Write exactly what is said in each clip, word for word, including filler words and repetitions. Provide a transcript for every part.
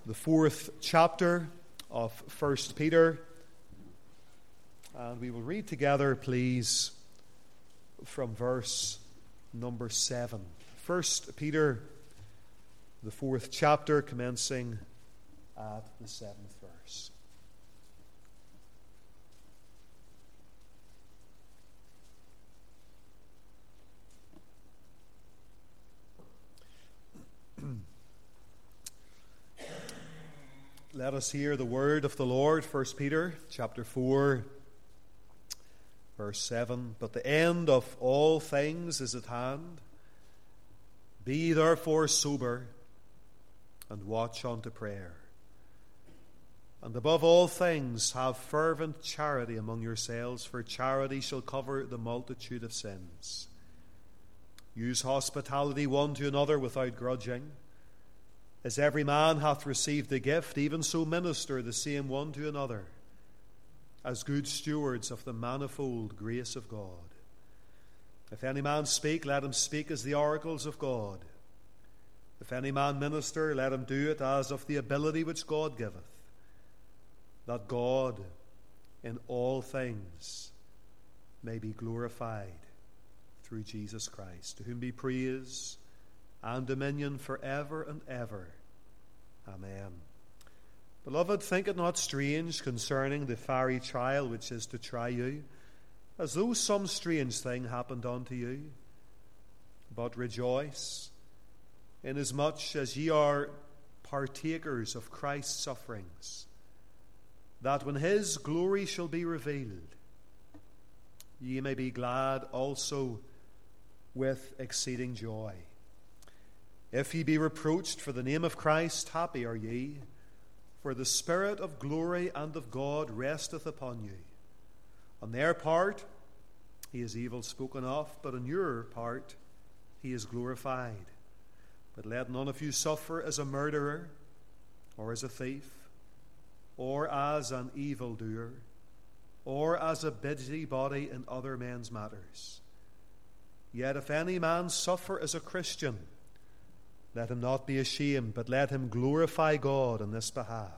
the fourth chapter of First Peter. And we will read together, please, from verse number seven. First Peter, the fourth chapter, commencing at the seventh verse. Let us hear the word of the Lord. First Peter chapter four, verse seven. But the end of all things is at hand. Be therefore sober, and watch unto prayer. And above all things, have fervent charity among yourselves, for charity shall cover the multitude of sins. Use hospitality one to another without grudging. As every man hath received a gift, even so minister the same one to another, as good stewards of the manifold grace of God. If any man speak, let him speak as the oracles of God. If any man minister, let him do it as of the ability which God giveth, that God in all things may be glorified through Jesus Christ, to whom be praise and dominion forever and ever. Amen. Beloved, think it not strange concerning the fiery trial which is to try you, as though some strange thing happened unto you. But rejoice, inasmuch as ye are partakers of Christ's sufferings, that when his glory shall be revealed, ye may be glad also with exceeding joy. If ye be reproached for the name of Christ, happy are ye, for the Spirit of glory and of God resteth upon you. On their part he is evil spoken of, but on your part he is glorified. But let none of you suffer as a murderer, or as a thief, or as an evildoer, or as a busybody in other men's matters. Yet if any man suffer as a Christian, let him not be ashamed, but let him glorify God on this behalf.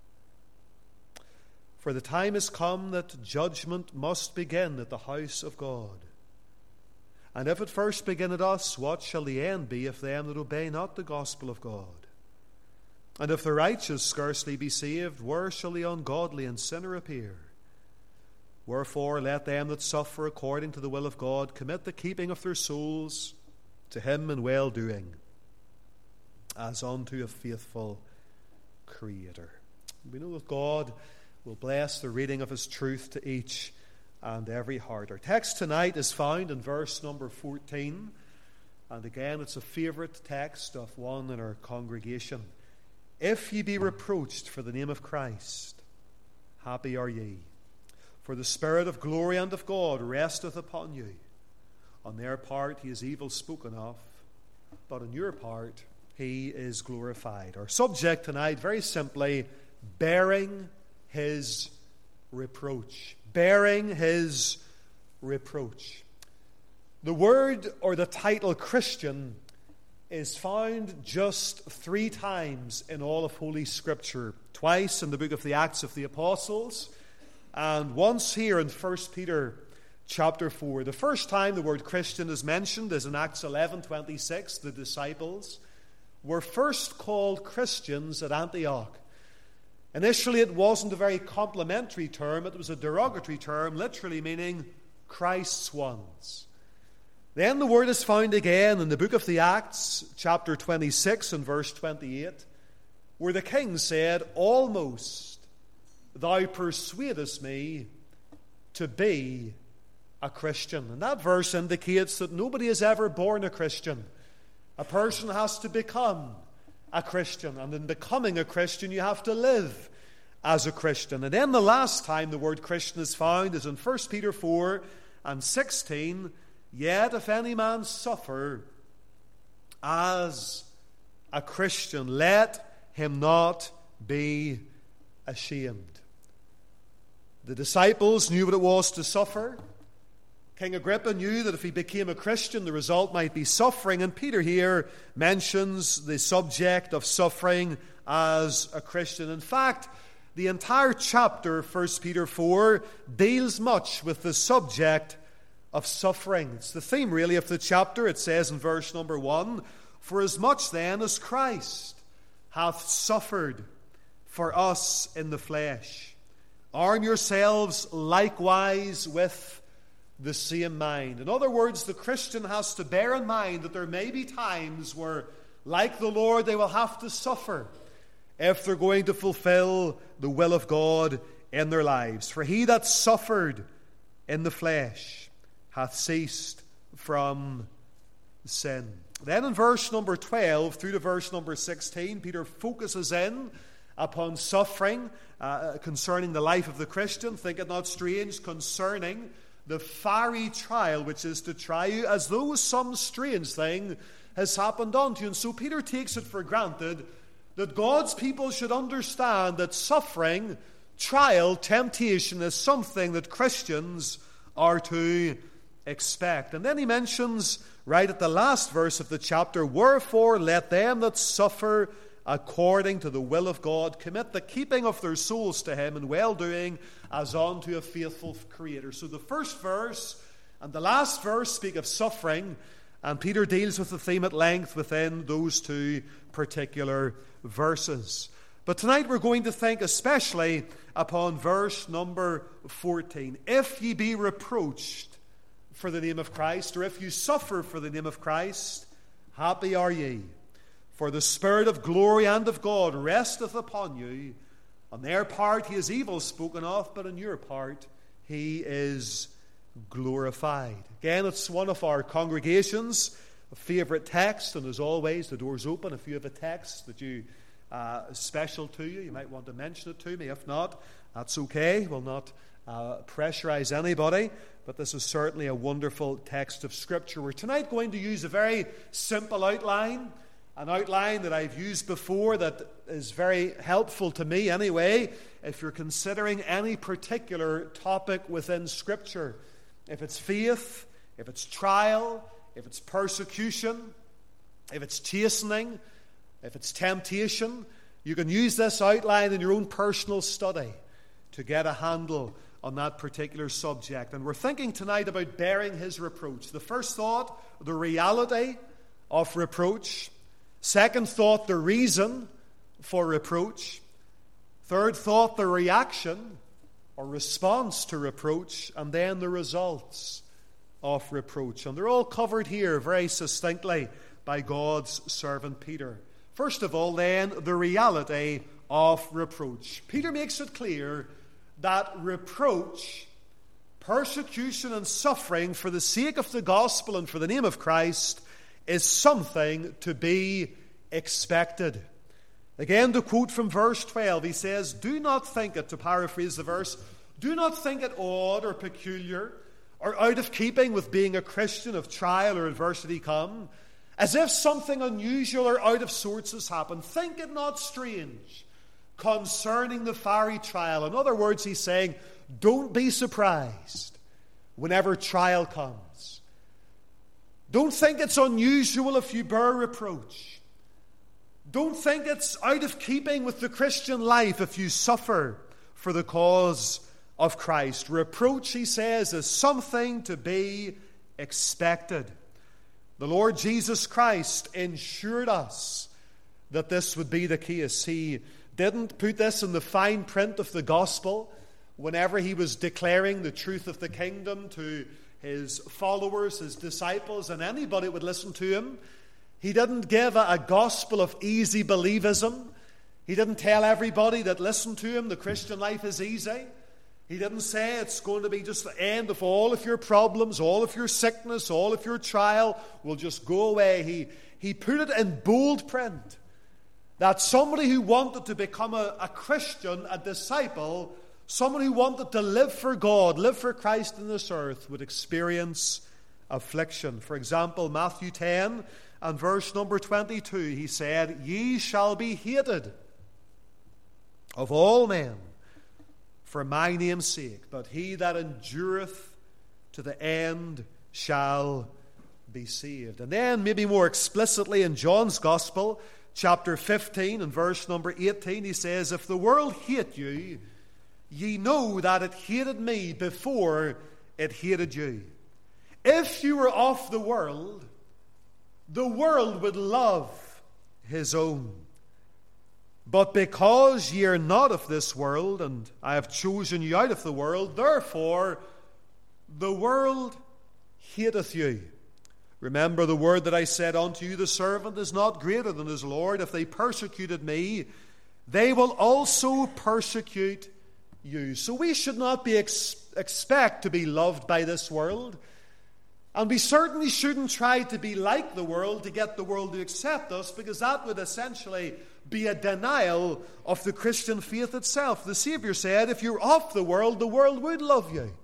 For the time is come that judgment must begin at the house of God. And if it first begin at us, what shall the end be of them that obey not the gospel of God? And if the righteous scarcely be saved, where shall the ungodly and sinner appear? Wherefore let them that suffer according to the will of God commit the keeping of their souls to him in well-doing, as unto a faithful Creator. We know that God will bless the reading of his truth to each and every heart. Our text tonight is found in verse number fourteen, and again it's a favourite text of one in our congregation. If ye be reproached for the name of Christ, happy are ye, for the Spirit of glory and of God resteth upon you. On their part he is evil spoken of, but on your part he is glorified. Our subject tonight, very simply, bearing his reproach. Bearing his reproach. The word or the title Christian is found just three times in all of Holy Scripture. Twice in the book of the Acts of the Apostles, and once here in First Peter chapter four. The first time the word Christian is mentioned is in Acts eleven twenty-six. The disciples were first called Christians at Antioch. Initially, it wasn't a very complimentary term. It was a derogatory term, literally meaning Christ's ones. Then the word is found again in the book of the Acts, chapter twenty-six and verse twenty-eight, where the king said, almost thou persuadest me to be a Christian. And that verse indicates that nobody is ever born a Christian. A person has to become a Christian, and in becoming a Christian you have to live as a Christian. And then the last time the word Christian is found is in First Peter four and sixteen. Yet if any man suffer as a Christian, let him not be ashamed. The disciples knew what it was to suffer. King Agrippa knew that if he became a Christian, the result might be suffering, and Peter here mentions the subject of suffering as a Christian. In fact, the entire chapter, First Peter four, deals much with the subject of suffering. It's the theme, really, of the chapter. It says in verse number one, "For as much then as Christ hath suffered for us in the flesh, arm yourselves likewise with the same mind." In other words, the Christian has to bear in mind that there may be times where, like the Lord, they will have to suffer if they're going to fulfill the will of God in their lives. For he that suffered in the flesh hath ceased from sin. Then in verse number twelve through to verse number sixteen, Peter focuses in upon suffering uh, concerning the life of the Christian. Think it not strange, concerning the fiery trial which is to try you, as though some strange thing has happened unto you. And so Peter takes it for granted that God's people should understand that suffering, trial, temptation is something that Christians are to expect. And then he mentions right at the last verse of the chapter, "Wherefore let them that suffer according to the will of God commit the keeping of their souls to him in well-doing as unto a faithful Creator." So the first verse and the last verse speak of suffering, and Peter deals with the theme at length within those two particular verses. But tonight we're going to think especially upon verse number fourteen. "If ye be reproached for the name of Christ," or if you suffer for the name of Christ, "happy are ye. For the Spirit of glory and of God resteth upon you. On their part he is evil spoken of, but on your part he is glorified." Again, it's one of our congregation's favorite texts, and as always, the door's open. If you have a text that you uh, is special to you, you might want to mention it to me. If not, that's okay. We'll not uh, pressurize anybody, but this is certainly a wonderful text of Scripture. We're tonight going to use a very simple outline, an outline that I've used before that is very helpful to me anyway, if you're considering any particular topic within Scripture. If it's faith, if it's trial, if it's persecution, if it's chastening, if it's temptation, you can use this outline in your own personal study to get a handle on that particular subject. And we're thinking tonight about bearing his reproach. The first thought, the reality of reproach. Second thought, the reason for reproach. Third thought, the reaction or response to reproach. And then the results of reproach. And they're all covered here very succinctly by God's servant Peter. First of all, then, the reality of reproach. Peter makes it clear that reproach, persecution and suffering for the sake of the gospel and for the name of Christ is something to be expected. Again, to quote from verse twelve, he says, "Do not think it," to paraphrase the verse, "do not think it odd or peculiar or out of keeping with being a Christian if trial or adversity come, as if something unusual or out of sorts has happened. Think it not strange concerning the fiery trial." In other words, he's saying, don't be surprised whenever trial comes. Don't think it's unusual if you bear reproach. Don't think it's out of keeping with the Christian life if you suffer for the cause of Christ. Reproach, he says, is something to be expected. The Lord Jesus Christ ensured us that this would be the case. He didn't put this in the fine print of the gospel whenever he was declaring the truth of the kingdom to his followers, his disciples, and anybody would listen to him. He didn't give a, a gospel of easy believism. He didn't tell everybody that listened to him the Christian life is easy. He didn't say it's going to be just the end of all of your problems, all of your sickness, all of your trial will just go away. He, he put it in bold print that somebody who wanted to become a, a Christian, a disciple, someone who wanted to live for God, live for Christ in this earth, would experience affliction. For example, Matthew ten and verse number twenty-two, he said, "Ye shall be hated of all men for my name's sake, but he that endureth to the end shall be saved. And then, maybe more explicitly in John's Gospel, chapter fifteen and verse number eighteen, he says, "If the world hate you, ye know that it hated me before it hated you." If you were of the world, the world would love his own. But because ye are not of this world, and I have chosen you out of the world, therefore the world hateth you. Remember the word that I said unto you, the servant is not greater than his Lord. If they persecuted me, they will also persecute you. So we should not be ex- expect to be loved by this world. And we certainly shouldn't try to be like the world to get the world to accept us, because that would essentially be a denial of the Christian faith itself. The Savior said, if you're of the world, the world would love you.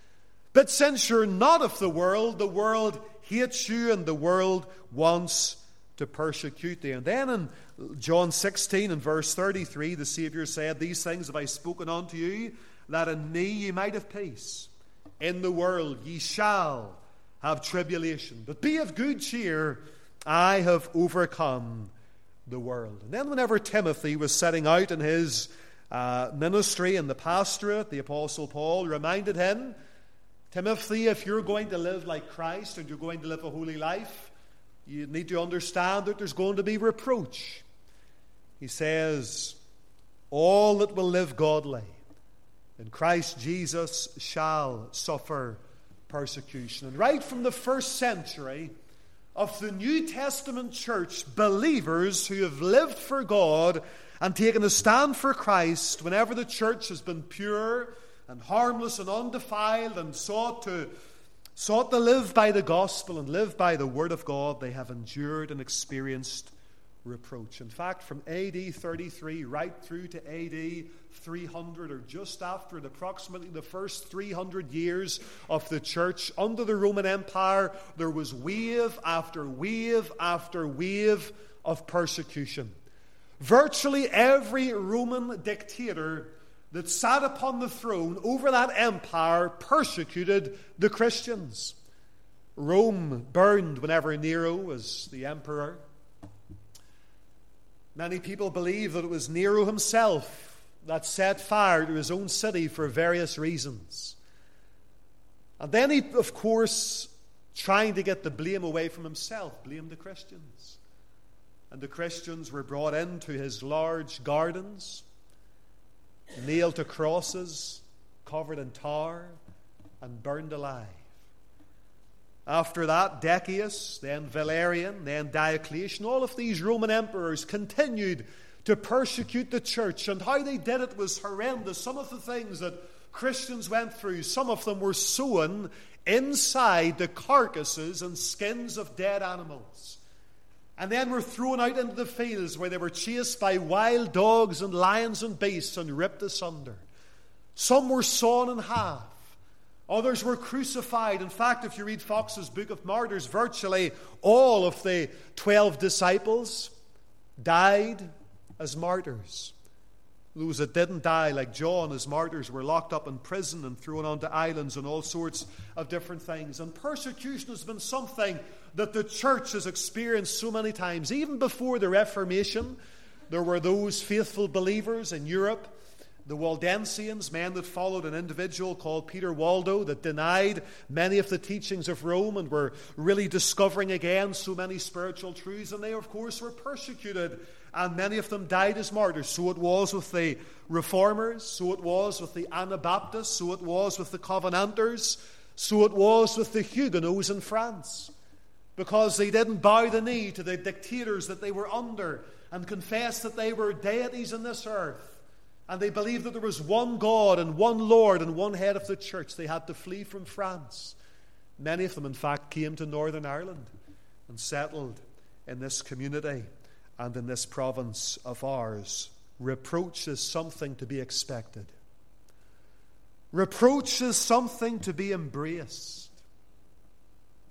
But since you're not of the world, the world hates you and the world wants to persecute you. And then in John sixteen and verse thirty-three, the Savior said, "These things have I spoken unto you, that in me ye might have peace. In the world ye shall have tribulation. But be of good cheer, I have overcome the world." And then whenever Timothy was setting out in his uh, ministry in the pastorate, the Apostle Paul reminded him, Timothy, if you're going to live like Christ and you're going to live a holy life, you need to understand that there's going to be reproach. He says, all that will live godly in Christ Jesus shall suffer persecution. And right from the first century of the New Testament church, believers who have lived for God and taken a stand for Christ, whenever the church has been pure and harmless and undefiled and sought to, sought to live by the gospel and live by the word of God, they have endured and experienced reproach. In fact, from A D thirty-three right through to A D three hundred, or just after it, approximately the first three hundred years of the church under the Roman Empire, there was wave after wave after wave of persecution. Virtually every Roman dictator that sat upon the throne over that empire persecuted the Christians. Rome burned whenever Nero was the emperor. Many people believe that it was Nero himself that set fire to his own city for various reasons. And then he, of course, trying to get the blame away from himself, blamed the Christians. And the Christians were brought into his large gardens, nailed to crosses, covered in tar, and burned alive. After that, Decius, then Valerian, then Diocletian, all of these Roman emperors continued to persecute the church, and how they did it was horrendous. Some of the things that Christians went through, some of them were sewn inside the carcasses and skins of dead animals, and then were thrown out into the fields where they were chased by wild dogs and lions and beasts and ripped asunder. Some were sawn in half. Others were crucified. In fact, if you read Fox's Book of Martyrs, virtually all of the twelve disciples died as martyrs. Those that didn't die, like John, as martyrs, were locked up in prison and thrown onto islands and all sorts of different things. And persecution has been something that the church has experienced so many times. Even before the Reformation, there were those faithful believers in Europe, the Waldensians, men that followed an individual called Peter Waldo, that denied many of the teachings of Rome and were really discovering again so many spiritual truths. And they, of course, were persecuted, and many of them died as martyrs. So it was with the Reformers, so it was with the Anabaptists, so it was with the Covenanters, so it was with the Huguenots in France. Because they didn't bow the knee to the dictators that they were under and confess that they were deities in this earth. And they believed that there was one God and one Lord and one head of the church. They had to flee from France. Many of them, in fact, came to Northern Ireland and settled in this community and in this province of ours. Reproach is something to be expected. Reproach is something to be embraced.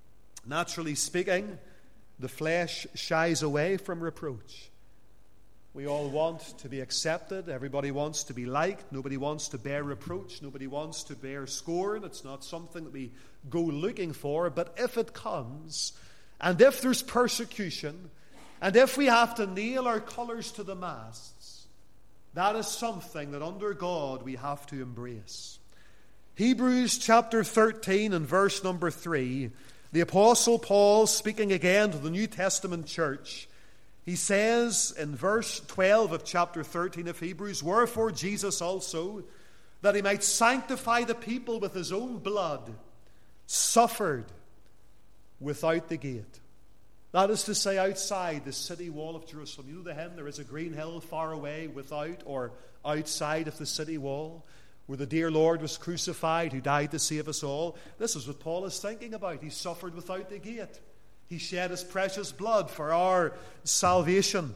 Naturally speaking, the flesh shies away from reproach. We all want to be accepted. Everybody wants to be liked. Nobody wants to bear reproach. Nobody wants to bear scorn. It's not something that we go looking for. But if it comes, and if there's persecution, and if we have to nail our colours to the masts, that is something that under God we have to embrace. Hebrews chapter thirteen and verse number three, the Apostle Paul, speaking again to the New Testament church, he says in verse twelve of chapter thirteen of Hebrews, "Wherefore Jesus also, that he might sanctify the people with his own blood, suffered without the gate." That is to say, outside the city wall of Jerusalem. You know the hymn, "There is a green hill far away without or outside of the city wall, where the dear Lord was crucified, who died to save us all." This is what Paul is thinking about. He suffered without the gate. He shed his precious blood for our salvation.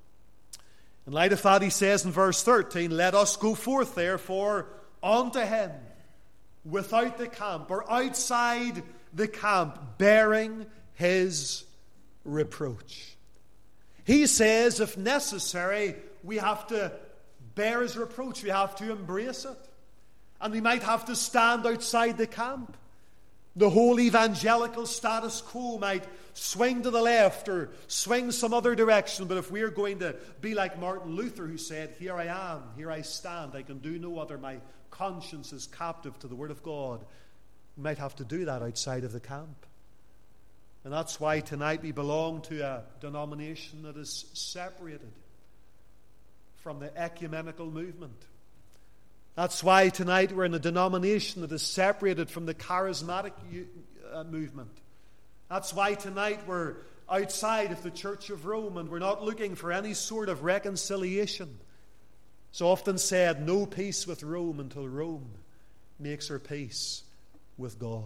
In light of that, he says in verse thirteen, "Let us go forth, therefore, unto him, without the camp," or outside the camp, bearing his reproach. He says, if necessary, we have to bear his reproach. We have to embrace it. And we might have to stand outside the camp. The whole evangelical status quo might swing to the left or swing some other direction. But if we're going to be like Martin Luther, who said, "Here I am, here I stand, I can do no other, my conscience is captive to the Word of God," we might have to do that outside of the camp. And that's why tonight we belong to a denomination that is separated from the ecumenical movement. That's why tonight we're in a denomination that is separated from the charismatic uh, movement. That's why tonight we're outside of the Church of Rome and we're not looking for any sort of reconciliation. It's often said, no peace with Rome until Rome makes her peace with God.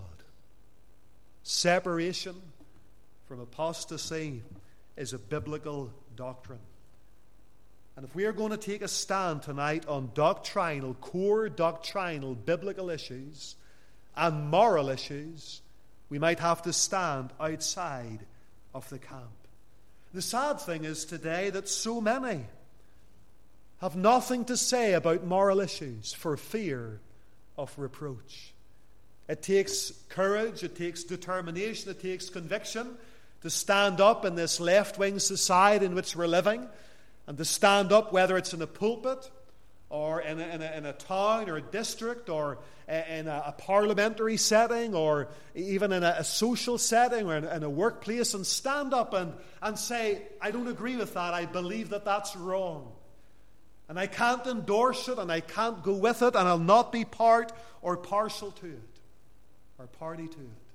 Separation from apostasy is a biblical doctrine. And if we are going to take a stand tonight on doctrinal, core doctrinal, biblical issues and moral issues, we might have to stand outside of the camp. The sad thing is today that so many have nothing to say about moral issues for fear of reproach. It takes courage, it takes determination, it takes conviction to stand up in this left-wing society in which we're living, and to stand up, whether it's in a pulpit or in a, in a, in a town or a district or in a, a parliamentary setting or even in a, a social setting or in, in a workplace, and stand up and, and say, "I don't agree with that. I believe that that's wrong. And I can't endorse it and I can't go with it, and I'll not be part or partial to it or party to it."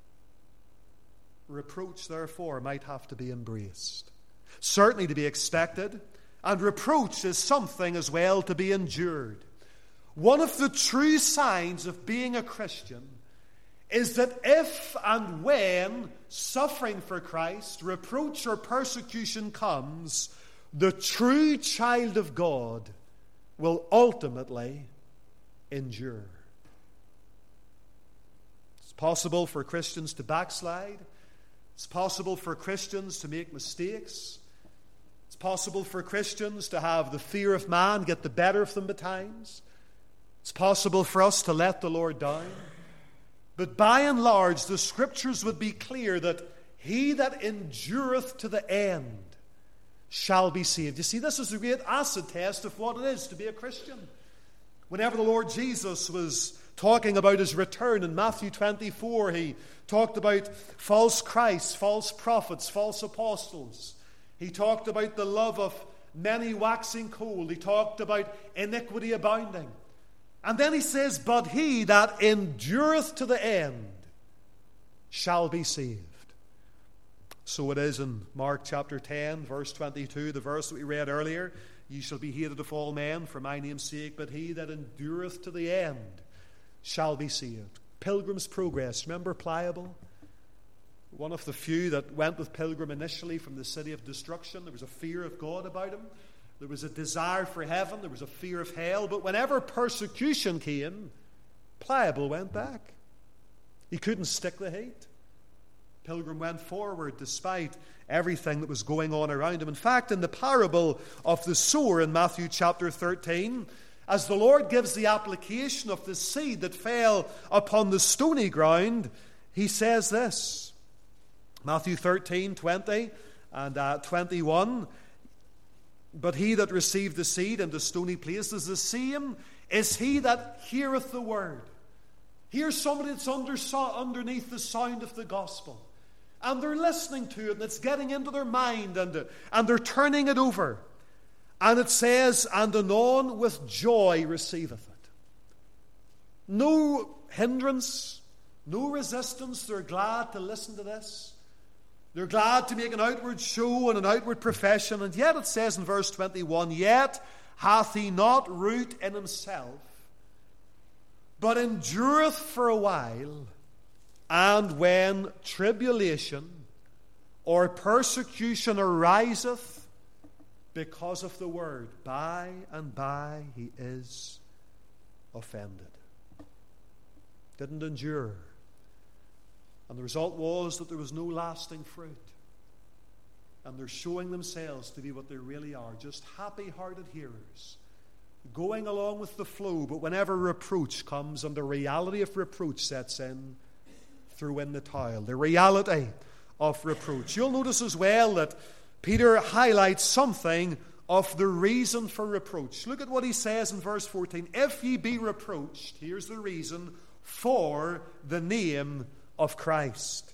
Reproach, therefore, might have to be embraced. Certainly to be expected, and reproach is something as well to be endured. One of the true signs of being a Christian is that if and when suffering for Christ, reproach or persecution comes, the true child of God will ultimately endure. It's possible for Christians to backslide. It's possible for Christians to make mistakes. It's possible for Christians to have the fear of man get the better of them at times. It's possible for us to let the Lord down. But by and large, the Scriptures would be clear that he that endureth to the end shall be saved. You see, this is a great acid test of what it is to be a Christian. Whenever the Lord Jesus was talking about his return in Matthew twenty-four, he talked about false Christs, false prophets, false apostles. He talked about the love of many waxing cold. He talked about iniquity abounding. And then he says, "But he that endureth to the end shall be saved." So it is in Mark chapter ten, verse twenty-two, the verse that we read earlier. "Ye shall be hated of all men for my name's sake, but he that endureth to the end shall be saved." Pilgrim's Progress. Remember Pliable? One of the few that went with Pilgrim initially from the city of destruction. There was a fear of God about him. There was a desire for heaven. There was a fear of hell. But whenever persecution came, Pliable went back. He couldn't stick the heat. Pilgrim went forward despite everything that was going on around him. In fact, in the parable of the sower in Matthew chapter thirteen, as the Lord gives the application of the seed that fell upon the stony ground, he says this. Matthew thirteen, twenty and uh, twenty-one. But he that received the seed into stony places, the same is he that heareth the word. Here's somebody that's under, underneath the sound of the gospel. And they're listening to it, and it's getting into their mind, and, and they're turning it over. And it says, and anon with joy receiveth it. No hindrance, no resistance. They're glad to listen to this. They're glad to make an outward show and an outward profession. And yet it says in verse twenty-one, yet hath he not root in himself, but endureth for a while. And when tribulation or persecution ariseth because of the word, by and by he is offended. Didn't endure. And the result was that there was no lasting fruit. And they're showing themselves to be what they really are, just happy-hearted hearers, going along with the flow. But whenever reproach comes and the reality of reproach sets in, throw in the towel. The reality of reproach. You'll notice as well that Peter highlights something of the reason for reproach. Look at what he says in verse fourteen. If ye be reproached, here's the reason, for the name of Christ.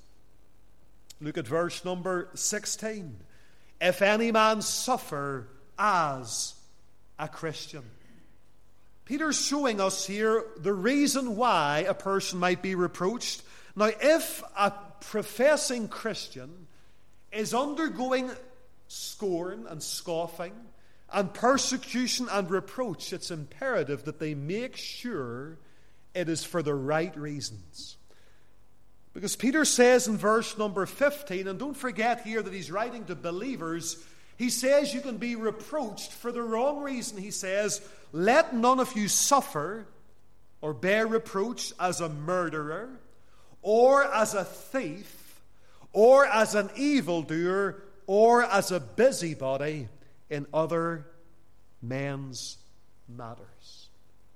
Look at verse number sixteen. If any man suffer as a Christian. Peter's showing us here the reason why a person might be reproached. Now, if a professing Christian is undergoing scorn and scoffing and persecution and reproach, it's imperative that they make sure it is for the right reasons. Because Peter says in verse number fifteen, and don't forget here that he's writing to believers, he says you can be reproached for the wrong reason. He says, let none of you suffer or bear reproach as a murderer, or as a thief, or as an evildoer, or as a busybody in other men's matters.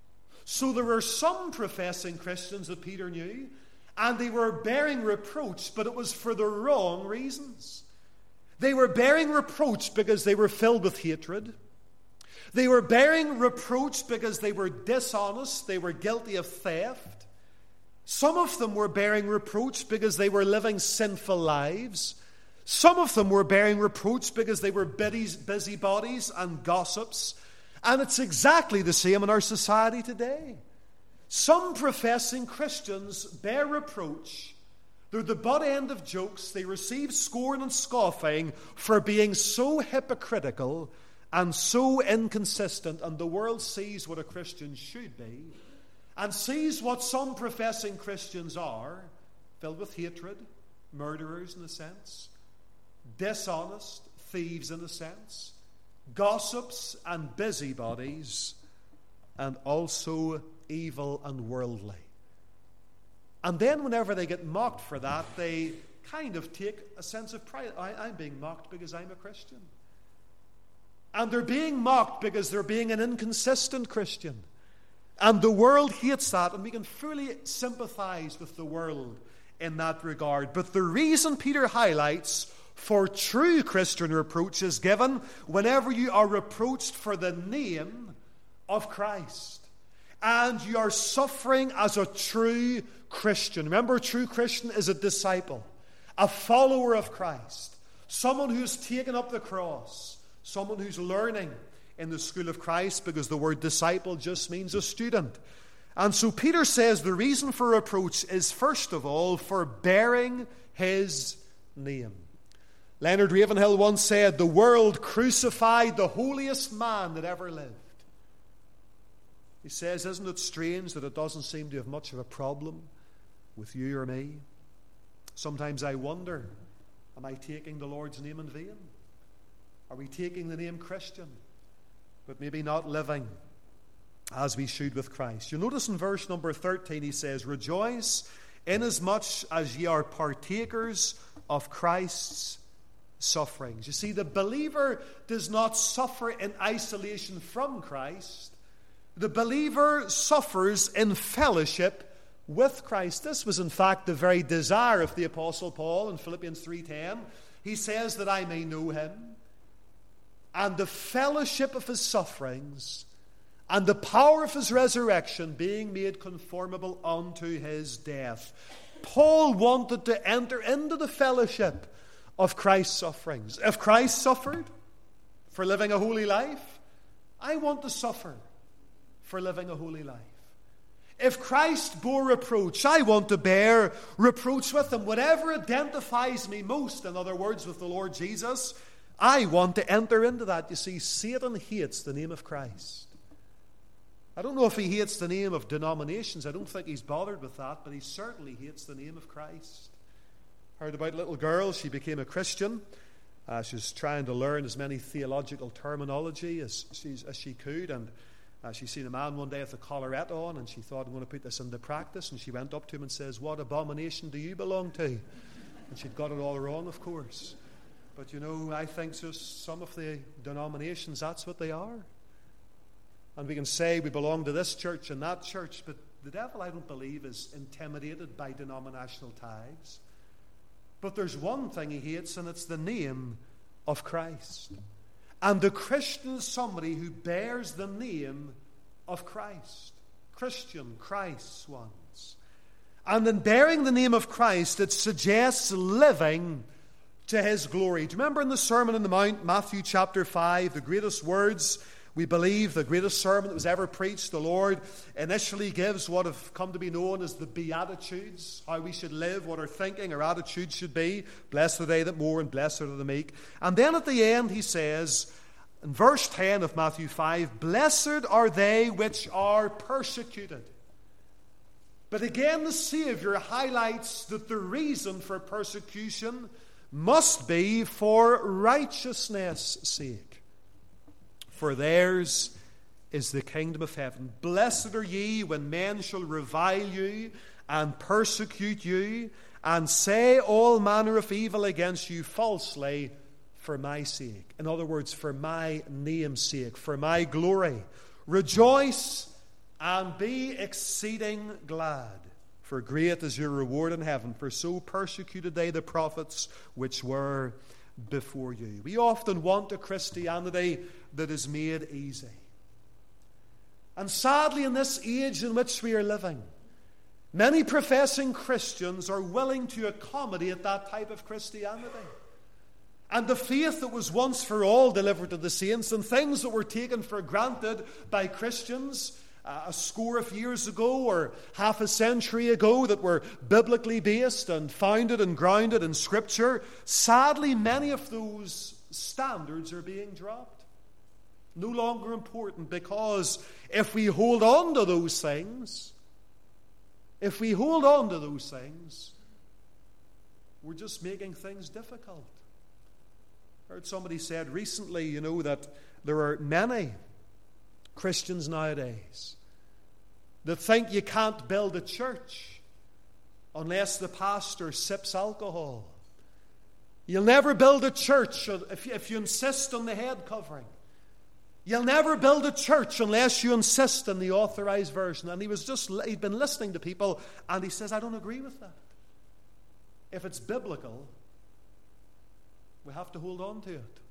So there were some professing Christians that Peter knew, and they were bearing reproach, but it was for the wrong reasons. They were bearing reproach because they were filled with hatred. They were bearing reproach because they were dishonest. They were guilty of theft. Some of them were bearing reproach because they were living sinful lives. Some of them were bearing reproach because they were busybodies and gossips. And it's exactly the same in our society today. Some professing Christians bear reproach. They're the butt end of jokes. They receive scorn and scoffing for being so hypocritical and so inconsistent. And the world sees what a Christian should be and sees what some professing Christians are, filled with hatred, murderers in a sense, dishonest, thieves in a sense, gossips and busybodies, and also evil and worldly. And then whenever they get mocked for that, they kind of take a sense of pride. I, I'm being mocked because I'm a Christian. And they're being mocked because they're being an inconsistent Christian. And the world hates that, and we can fully sympathize with the world in that regard. But the reason Peter highlights for true Christian reproach is given whenever you are reproached for the name of Christ. And you are suffering as a true Christian. Remember, a true Christian is a disciple, a follower of Christ, someone who's taken up the cross, someone who's learning in the school of Christ, because the word disciple just means a student. And so Peter says the reason for reproach is, first of all, for bearing his name. Leonard Ravenhill once said, the world crucified the holiest man that ever lived. He says, isn't it strange that it doesn't seem to have much of a problem with you or me? Sometimes I wonder, am I taking the Lord's name in vain? Are we taking the name Christian, but maybe not living as we should with Christ? You'll notice in verse number thirteen, he says, rejoice inasmuch as ye are partakers of Christ's sufferings. You see, the believer does not suffer in isolation from Christ. The believer suffers in fellowship with Christ. This was in fact the very desire of the Apostle Paul in Philippians three ten. He says that I may know him and the fellowship of his sufferings and the power of his resurrection, being made conformable unto his death. Paul wanted to enter into the fellowship of Christ's sufferings. If Christ suffered for living a holy life, I want to suffer for living a holy life. If Christ bore reproach, I want to bear reproach with him. Whatever identifies me most, in other words, with the Lord Jesus, I want to enter into that. You see, Satan hates the name of Christ. I don't know if he hates the name of denominations. I don't think he's bothered with that, but he certainly hates the name of Christ. Heard about a little girl. She became a Christian. Uh, she was trying to learn as many theological terminology as, she's, as she could, and uh, she seen a man one day with a collarette on, and she thought, I'm going to put this into practice. And she went up to him and says, what abomination do you belong to? And she'd got it all wrong, of course. But you know, I think just some of the denominations, that's what they are. And we can say we belong to this church and that church, but the devil, I don't believe, is intimidated by denominational ties. But there's one thing he hates, and it's the name of Christ. And the Christian is somebody who bears the name of Christ. Christian, Christ's ones. And in bearing the name of Christ, it suggests living to his glory. Do you remember in the Sermon on the Mount, Matthew chapter five, the greatest words, we believe, the greatest sermon that was ever preached, the Lord initially gives what have come to be known as the Beatitudes, how we should live, what our thinking, our attitude should be. Blessed are they that mourn, and blessed are the meek. And then at the end he says, in verse ten of Matthew five, blessed are they which are persecuted. But again the Savior highlights that the reason for persecution must be for righteousness' sake. For theirs is the kingdom of heaven. Blessed are ye when men shall revile you and persecute you and say all manner of evil against you falsely for my sake. In other words, for my name's sake, for my glory. Rejoice and be exceeding glad, for great is your reward in heaven. For so persecuted they the prophets which were before you. We often want a Christianity that is made easy. And sadly, in this age in which we are living, many professing Christians are willing to accommodate that type of Christianity. And the faith that was once for all delivered to the saints, and things that were taken for granted by Christians uh, a score of years ago or half a century ago, that were biblically based and founded and grounded in Scripture, sadly many of those standards are being dropped. No longer important, because if we hold on to those things, if we hold on to those things, we're just making things difficult. I heard somebody said recently, you know, that there are many Christians nowadays that think you can't build a church unless the pastor sips alcohol. You'll never build a church if you, if you insist on the head covering. You'll never build a church unless you insist on the authorized version. And he was just, he'd been listening to people, and he says, I don't agree with that. If it's biblical, we have to hold on to it.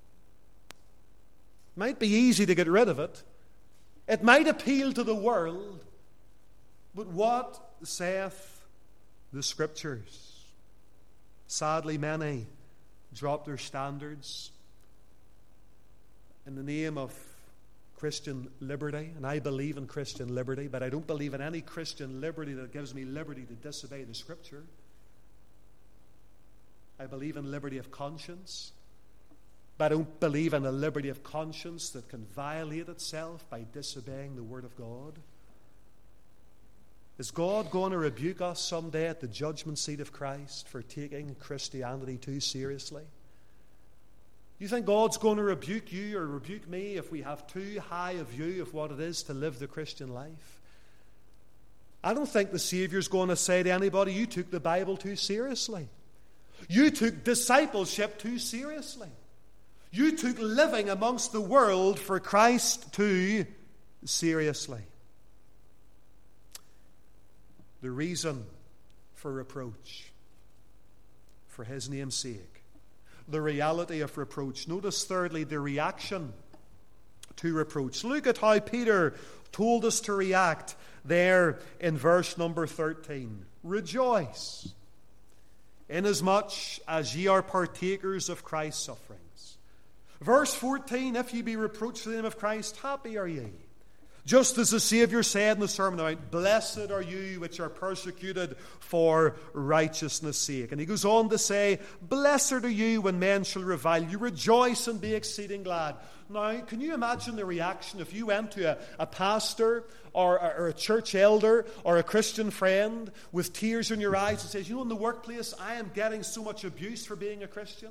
It might be easy to get rid of it. It might appeal to the world. But what saith the Scriptures? Sadly, many drop their standards in the name of Christian liberty. And I believe in Christian liberty, but I don't believe in any Christian liberty that gives me liberty to disobey the Scripture. I believe in liberty of conscience, but I don't believe in a liberty of conscience that can violate itself by disobeying the Word of God. Is God going to rebuke us someday at the judgment seat of Christ for taking Christianity too seriously? You think God's going to rebuke you or rebuke me if we have too high a view of what it is to live the Christian life? I don't think the Savior's going to say to anybody, you took the Bible too seriously. You took discipleship too seriously. You took living amongst the world for Christ too seriously. The reason for reproach, for his name's sake. The reality of reproach. Notice thirdly, the reaction to reproach. Look at how Peter told us to react there in verse number thirteen. Rejoice, inasmuch as ye are partakers of Christ's sufferings. Verse fourteen, if ye be reproached for the name of Christ, happy are ye. Just as the Savior said in the Sermon on the Mount, blessed are you which are persecuted for righteousness' sake. And he goes on to say, blessed are you when men shall revile you. Rejoice and be exceeding glad. Now, can you imagine the reaction if you went to a, a pastor or, or a church elder or a Christian friend with tears in your eyes and says, you know, in the workplace, I am getting so much abuse for being a Christian.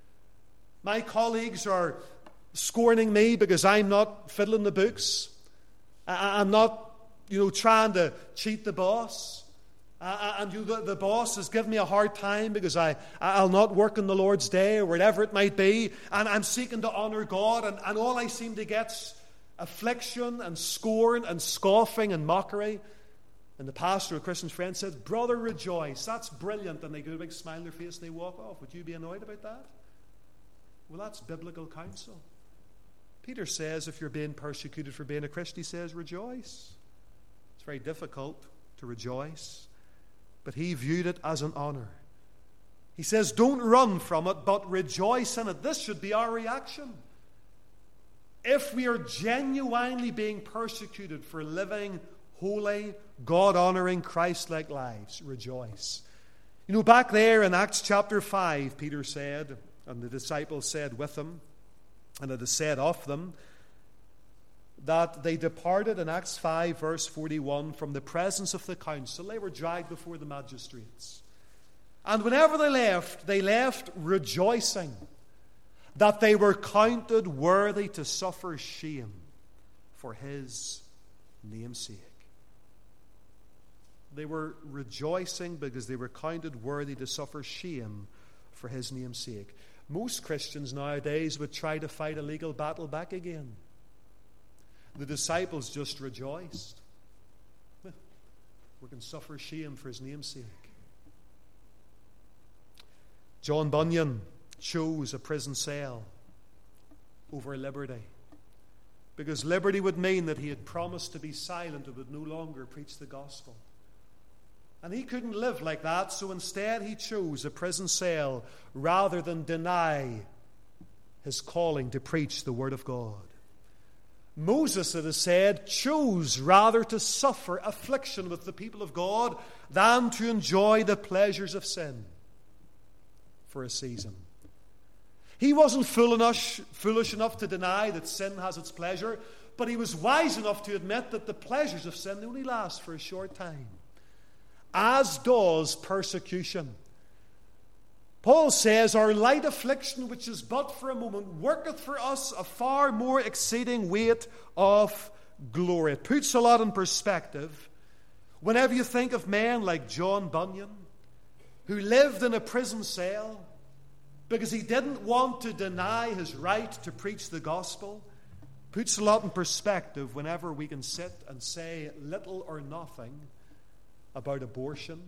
My colleagues are scorning me because I'm not fiddling the books. I'm not, you know, trying to cheat the boss. Uh, and you, the, the boss has given me a hard time because I, I'll not work on the Lord's day or whatever it might be. And I'm seeking to honor God. And, and all I seem to get's affliction and scorn and scoffing and mockery. And the pastor or Christian friend says, brother, rejoice. That's brilliant. And they get a big smile on their face and they walk off. Would you be annoyed about that? Well, that's biblical counsel. Peter says if you're being persecuted for being a Christian, he says rejoice. It's very difficult to rejoice, but he viewed it as an honor. He says don't run from it, but rejoice in it. This should be our reaction. If we are genuinely being persecuted for living holy, God-honoring, Christ-like lives, rejoice. You know, back there in Acts chapter five, Peter said, and the disciples said with him, and it is said of them, that they departed in Acts five, verse forty-one, from the presence of the council. They were dragged before the magistrates. And whenever they left, they left rejoicing that they were counted worthy to suffer shame for his name's sake. They were rejoicing because they were counted worthy to suffer shame for his name's sake. Most Christians nowadays would try to fight a legal battle back again. The disciples just rejoiced. We can suffer shame for his name's sake. John Bunyan chose a prison cell over liberty, because liberty would mean that he had promised to be silent and would no longer preach the gospel. And he couldn't live like that, so instead he chose a prison cell rather than deny his calling to preach the word of God. Moses, it is said, chose rather to suffer affliction with the people of God than to enjoy the pleasures of sin for a season. He wasn't foolish, foolish enough to deny that sin has its pleasure, but he was wise enough to admit that the pleasures of sin only last for a short time. As does persecution. Paul says, our light affliction, which is but for a moment, worketh for us a far more exceeding weight of glory. It puts a lot in perspective whenever you think of men like John Bunyan, who lived in a prison cell because he didn't want to deny his right to preach the gospel. Puts a lot in perspective whenever we can sit and say little or nothing about abortion,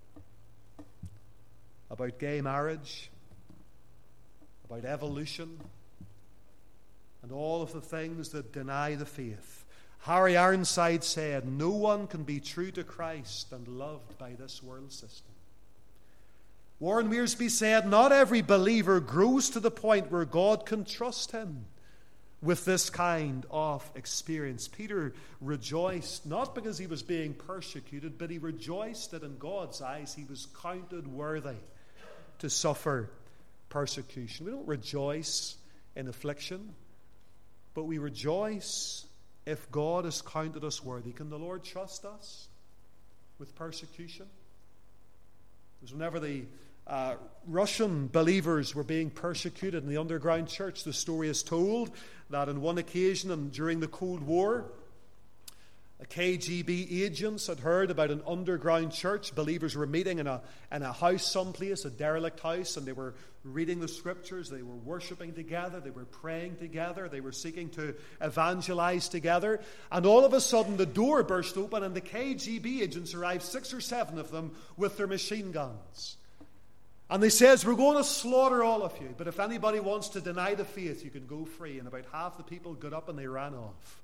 about gay marriage, about evolution, and all of the things that deny the faith. Harry Ironside said, no one can be true to Christ and loved by this world system. Warren Wiersbe said, not every believer grows to the point where God can trust him with this kind of experience. Peter rejoiced, not because he was being persecuted, but he rejoiced that in God's eyes he was counted worthy to suffer persecution. We don't rejoice in affliction, but we rejoice if God has counted us worthy. Can the Lord trust us with persecution? Because whenever the uh, Russian believers were being persecuted in the underground church, the story is told that on one occasion and during the Cold War, The K G B agents had heard about an underground church. Believers were meeting in a, in a house someplace, a derelict house, and they were reading the scriptures. They were worshiping together. They were praying together. They were seeking to evangelize together. And all of a sudden, the door burst open, and the K G B agents arrived, six or seven of them, with their machine guns. And they says, we're going to slaughter all of you, but if anybody wants to deny the faith, you can go free. And about half the people got up and they ran off.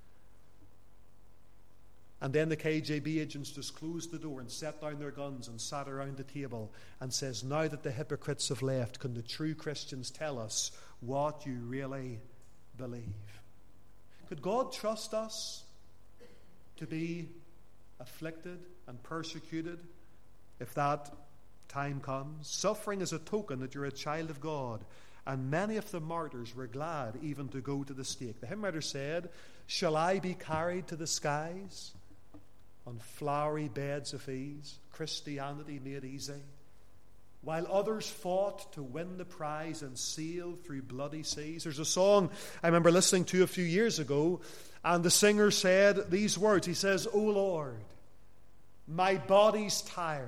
And then the K G B agents just closed the door and set down their guns and sat around the table and says, now that the hypocrites have left, can the true Christians tell us what you really believe? Could God trust us to be afflicted and persecuted if that time comes? Suffering is a token that you're a child of God. And many of the martyrs were glad even to go to the stake. The hymn writer said, shall I be carried to the skies on flowery beds of ease, Christianity made easy, while others fought to win the prize and sailed through bloody seas? There's a song I remember listening to a few years ago, and the singer said these words. He says, O Lord, my body's tired,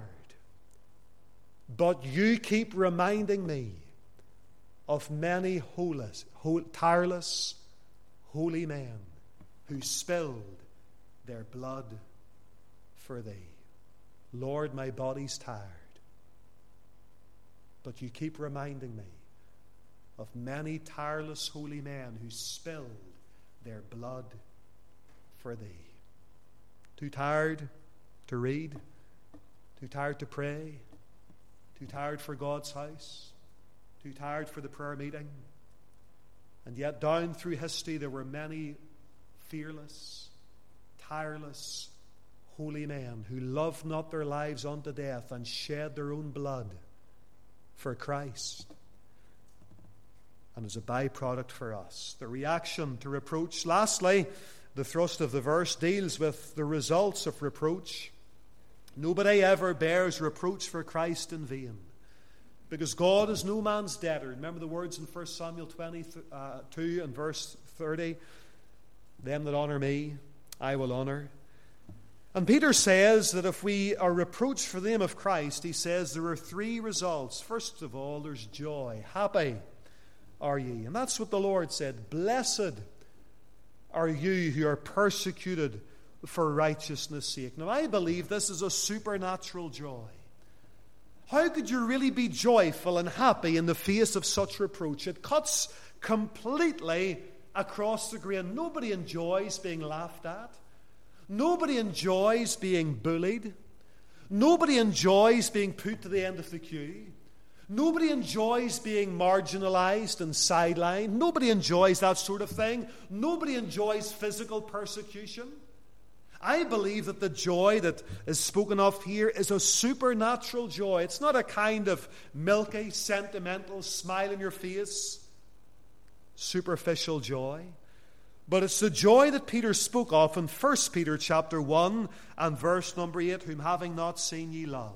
but you keep reminding me of many holeless, whole, tireless, holy men who spilled their blood for thee. Lord, my body's tired, but you keep reminding me of many tireless holy men who spilled their blood for thee. Too tired to read? Too tired to pray? Too tired for God's house? Too tired for the prayer meeting? And yet down through history there were many fearless, tireless, holy men who loved not their lives unto death and shed their own blood for Christ. And as a byproduct for us, the reaction to reproach. Lastly, the thrust of the verse deals with the results of reproach. Nobody ever bears reproach for Christ in vain, because God is no man's debtor. Remember the words in First Samuel twenty-two and verse thirty, them that honor me, I will honor. And Peter says that if we are reproached for the name of Christ, he says there are three results. First of all, there's joy. Happy are ye. And that's what the Lord said. Blessed are you who are persecuted for righteousness' sake. Now, I believe this is a supernatural joy. How could you really be joyful and happy in the face of such reproach? It cuts completely across the grain. Nobody enjoys being laughed at. Nobody enjoys being bullied. Nobody enjoys being put to the end of the queue. Nobody enjoys being marginalized and sidelined. Nobody enjoys that sort of thing. Nobody enjoys physical persecution. I believe that the joy that is spoken of here is a supernatural joy. It's not a kind of milky, sentimental, smile in your face, superficial joy. But it's the joy that Peter spoke of in First Peter chapter one and verse number eight, whom having not seen ye love.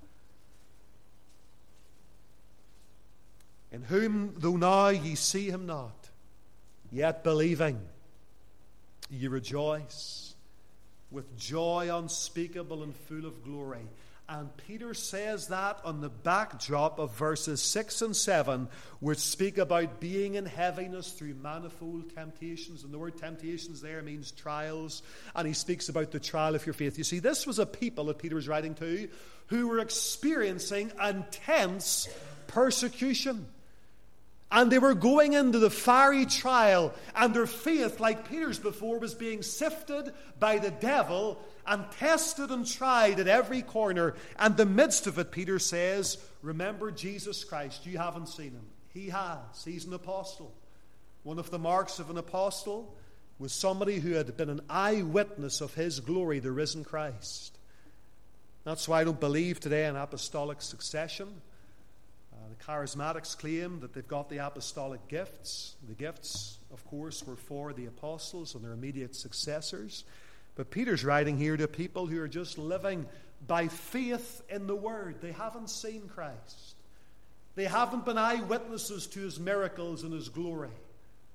In whom, though now ye see him not, yet believing, ye rejoice with joy unspeakable and full of glory. And Peter says that on the backdrop of verses six and seven, which speak about being in heaviness through manifold temptations. And the word temptations there means trials. And he speaks about the trial of your faith. You see, this was a people that Peter was writing to who were experiencing intense persecution. And they were going into the fiery trial, and their faith, like Peter's before, was being sifted by the devil and tested and tried at every corner. And in the midst of it, Peter says, remember Jesus Christ. You haven't seen him. He has. He's an apostle. One of the marks of an apostle was somebody who had been an eyewitness of his glory, the risen Christ. That's why I don't believe today in apostolic succession. Uh, the charismatics claim that they've got the apostolic gifts. The gifts, of course, were for the apostles and their immediate successors. But Peter's writing here to people who are just living by faith in the Word. They haven't seen Christ. They haven't been eyewitnesses to his miracles and his glory.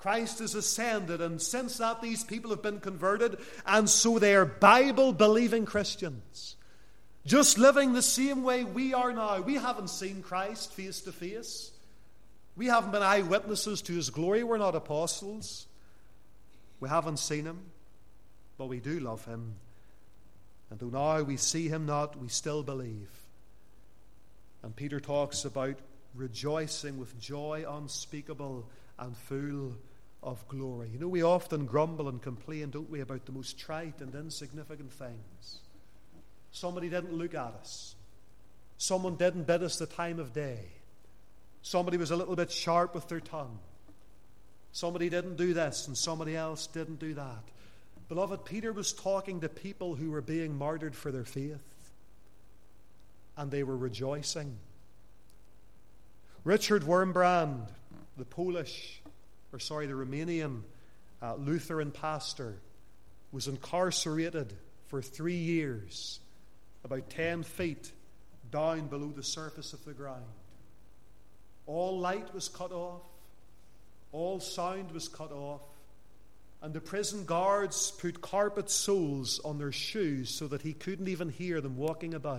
Christ has ascended, and since that these people have been converted, and so they are Bible-believing Christians, just living the same way we are now. We haven't seen Christ face to face. We haven't been eyewitnesses to his glory. We're not apostles. We haven't seen him, but we do love him. And though now we see him not, we still believe. And Peter talks about rejoicing with joy unspeakable and full of glory. You know, we often grumble and complain, don't we, about the most trite and insignificant things. Somebody didn't look at us. Someone didn't bid us the time of day. Somebody was a little bit sharp with their tongue. Somebody didn't do this and somebody else didn't do that. Beloved, Peter was talking to people who were being martyred for their faith, and they were rejoicing. Richard Wurmbrand, the Polish, or sorry, the Romanian uh, Lutheran pastor, was incarcerated for three years, about ten feet down below the surface of the ground. All light was cut off, all sound was cut off, and the prison guards put carpet soles on their shoes so that he couldn't even hear them walking about.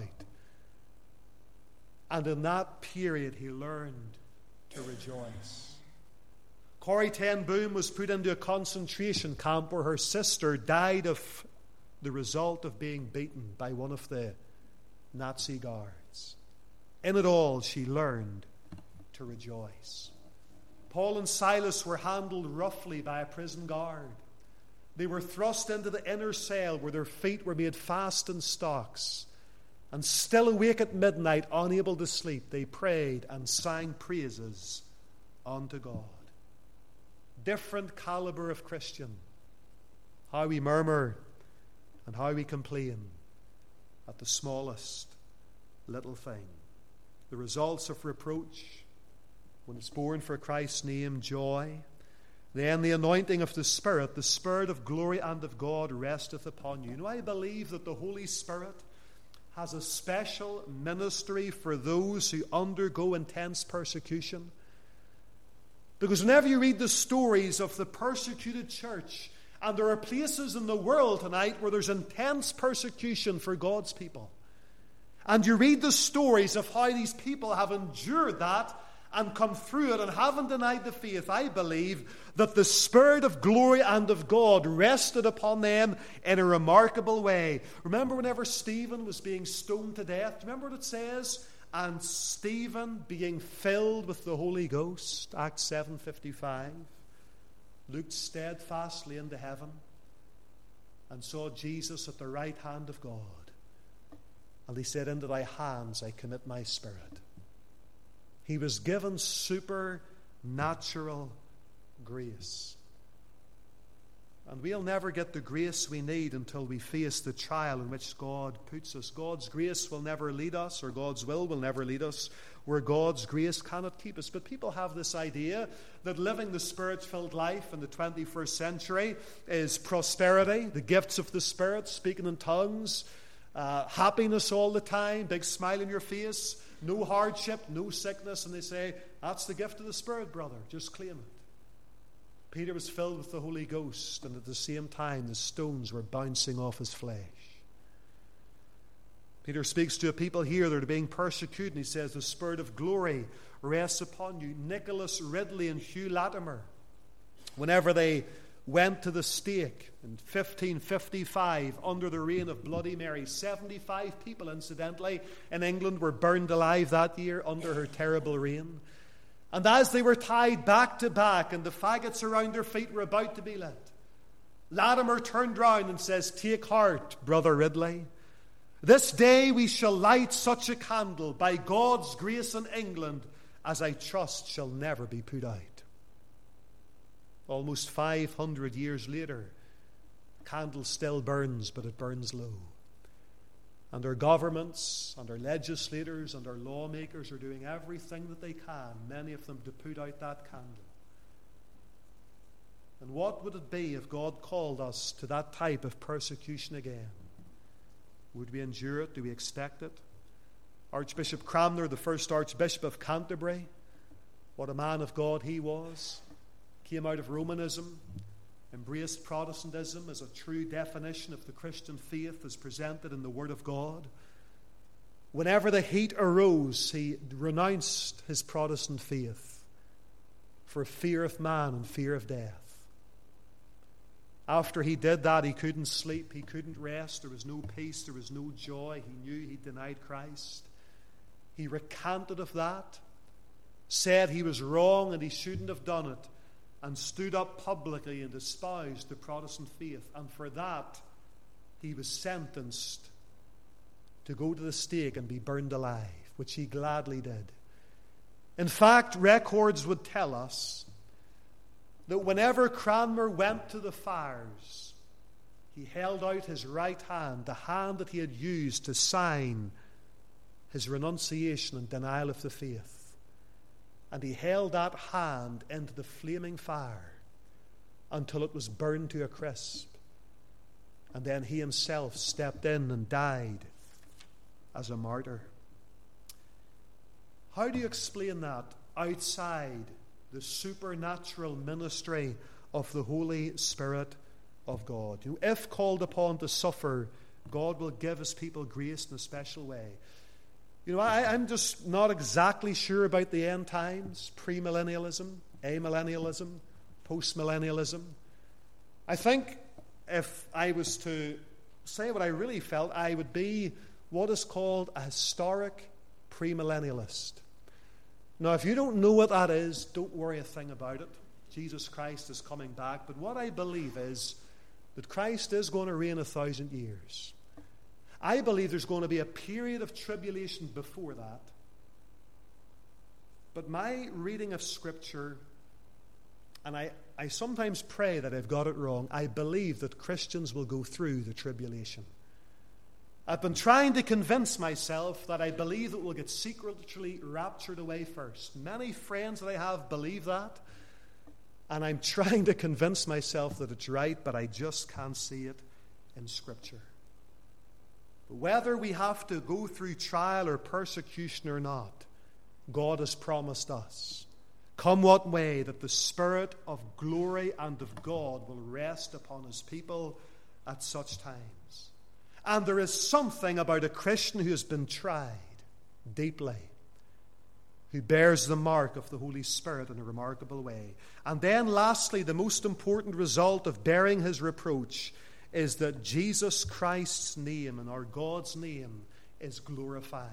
And in that period, he learned to rejoice. Corrie ten Boom was put into a concentration camp where her sister died of the result of being beaten by one of the Nazi guards. In it all, she learned to rejoice. Paul and Silas were handled roughly by a prison guard. They were thrust into the inner cell where their feet were made fast in stocks. And still awake at midnight, unable to sleep, they prayed and sang praises unto God. Different caliber of Christian. How we murmur and how we complain at the smallest little thing. The results of reproach, when it's born for Christ's name, joy. Then the anointing of the Spirit, the Spirit of glory and of God resteth upon you. You know, I believe that the Holy Spirit has a special ministry for those who undergo intense persecution. Because whenever you read the stories of the persecuted church, and there are places in the world tonight where there's intense persecution for God's people, and you read the stories of how these people have endured that and come through it and haven't denied the faith, I believe that the Spirit of glory and of God rested upon them in a remarkable way. Remember whenever Stephen was being stoned to death? Remember what it says? And Stephen, being filled with the Holy Ghost, Acts seven fifty-five, looked steadfastly into heaven and saw Jesus at the right hand of God. And he said, into thy hands I commit my spirit. He was given supernatural grace. And we'll never get the grace we need until we face the trial in which God puts us. God's grace will never lead us, or God's will will never lead us where God's grace cannot keep us. But people have this idea that living the Spirit-filled life in the twenty-first century is prosperity, the gifts of the Spirit, speaking in tongues, uh, happiness all the time, big smile on your face, no hardship, no sickness. And they say, that's the gift of the Spirit, brother. Just claim it. Peter was filled with the Holy Ghost, and at the same time the stones were bouncing off his flesh. Peter speaks to a people here that are being persecuted, and he says, the Spirit of glory rests upon you. Nicholas Ridley and Hugh Latimer, whenever they went to the stake in fifteen fifty-five under the reign of Bloody Mary, seventy-five people, incidentally, in England were burned alive that year under her terrible reign. And as they were tied back to back and the faggots around their feet were about to be lit, Latimer turned round and says, take heart, Brother Ridley. This day we shall light such a candle by God's grace in England as I trust shall never be put out. Almost five hundred years later, the candle still burns, but it burns low. And our governments and our legislators and our lawmakers are doing everything that they can, many of them, to put out that candle. And what would it be if God called us to that type of persecution again? Would we endure it? Do we expect it? Archbishop Cranmer, the first Archbishop of Canterbury, what a man of God he was. came out of Romanism, embraced Protestantism as a true definition of the Christian faith as presented in the Word of God. Whenever the heat arose, he renounced his Protestant faith for fear of man and fear of death. After he did that, he couldn't sleep, he couldn't rest, there was no peace, there was no joy. He knew he denied Christ. He recanted of that, said he was wrong and he shouldn't have done it, and stood up publicly and espoused the Protestant faith. And for that, he was sentenced to go to the stake and be burned alive, which he gladly did. In fact, records would tell us that whenever Cranmer went to the fires, he held out his right hand, the hand that he had used to sign his renunciation and denial of the faith. And he held that hand into the flaming fire until it was burned to a crisp. And then he himself stepped in and died as a martyr. How do you explain that outside the supernatural ministry of the Holy Spirit of God? You know, if called upon to suffer, God will give his people grace in a special way. You know, I, I'm just not exactly sure about the end times, premillennialism, amillennialism, postmillennialism. I think if I was to say what I really felt, I would be what is called a historic premillennialist. Now, if you don't know what that is, don't worry a thing about it. Jesus Christ is coming back. But what I believe is that Christ is going to reign a thousand years. I believe there's going to be a period of tribulation before that. But my reading of Scripture, and I, I sometimes pray that I've got it wrong, I believe that Christians will go through the tribulation. I've been trying to convince myself that I believe that we'll get secretly raptured away first. Many friends that I have believe that, and I'm trying to convince myself that it's right, but I just can't see it in Scripture. But whether we have to go through trial or persecution or not, God has promised us, come what may, that the Spirit of glory and of God will rest upon his people at such times. And there is something about a Christian who has been tried deeply, who bears the mark of the Holy Spirit in a remarkable way. And then lastly, the most important result of bearing his reproach is that Jesus Christ's name and our God's name is glorified.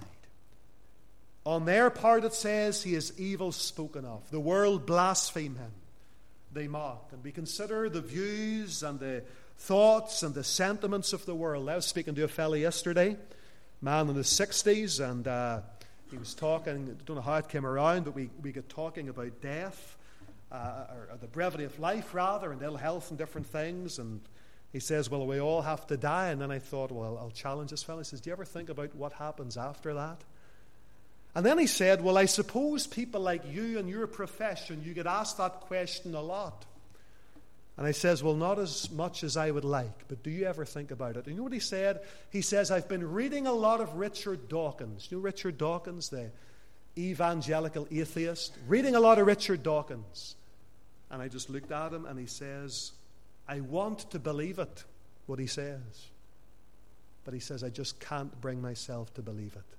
On their part it says he is evil spoken of. The world blaspheme him. They mock. And we consider the views and the thoughts and the sentiments of the world. I was speaking to a fellow yesterday, man in his sixties, and uh, he was talking, I don't know how it came around, but we, we got talking about death, uh, or, or the brevity of life rather, and ill health and different things, and he says, well, we all have to die. And then I thought, well, I'll challenge this fellow. He says, do you ever think about what happens after that? And then he said, well, I suppose people like you and your profession, you get asked that question a lot. And I says, well, not as much as I would like, but do you ever think about it? And you know what he said? He says, I've been reading a lot of Richard Dawkins. You know Richard Dawkins, the evangelical atheist? Reading a lot of Richard Dawkins. And I just looked at him and he says, I want to believe it, what he says. But he says, I just can't bring myself to believe it.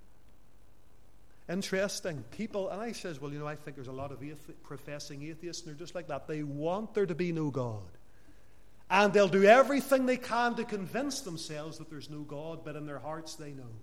Interesting. People, and I says, well, you know, I think there's a lot of athe- professing atheists, and they're just like that. They want there to be no God. And they'll do everything they can to convince themselves that there's no God, but in their hearts they know.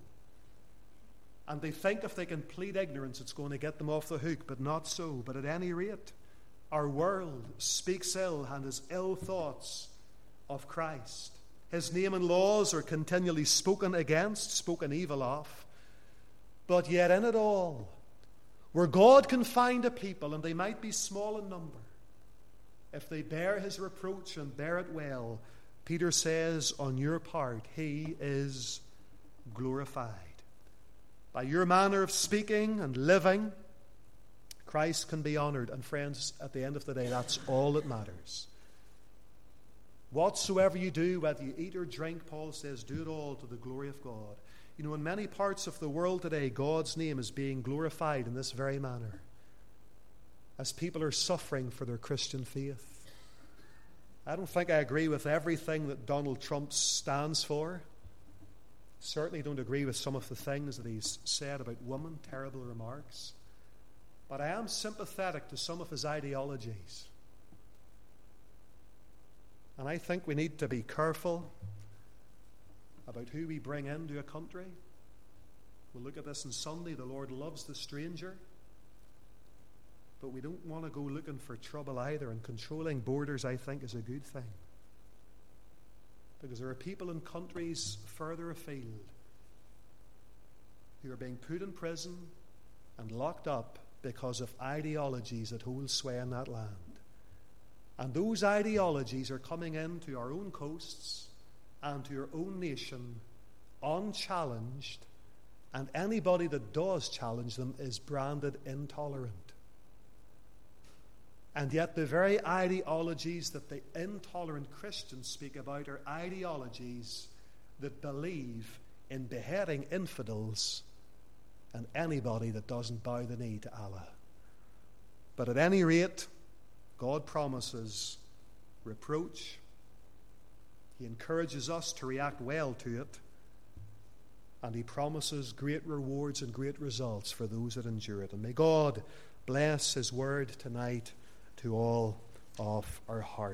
And they think if they can plead ignorance, it's going to get them off the hook, but not so. But at any rate, our world speaks ill and has ill thoughts of Christ. His name and laws are continually spoken against, spoken evil of. But yet in it all, where God can find a people, and they might be small in number, if they bear his reproach and bear it well, Peter says, on your part, he is glorified. By your manner of speaking and living, Christ can be honored. And friends, at the end of the day, that's all that matters. Whatsoever you do, whether you eat or drink, Paul says, do it all to the glory of God. You know, in many parts of the world today, God's name is being glorified in this very manner. as people are suffering for their Christian faith. I don't think I agree with everything that Donald Trump stands for. Certainly don't agree with some of the things that he's said about women, terrible remarks. But I am sympathetic to some of his ideologies. And I think we need to be careful about who we bring into a country. We'll look at this on Sunday. The Lord loves the stranger. But we don't want to go looking for trouble either. And controlling borders, I think, is a good thing. Because there are people in countries further afield who are being put in prison and locked up because of ideologies that hold sway in that land. And those ideologies are coming into our own coasts and to your own nation unchallenged, and anybody that does challenge them is branded intolerant. And yet the very ideologies that the intolerant Christians speak about are ideologies that believe in beheading infidels and anybody that doesn't bow the knee to Allah. But at any rate, God promises reproach. He encourages us to react well to it. And he promises great rewards and great results for those that endure it. And may God bless his word tonight to all of our hearts.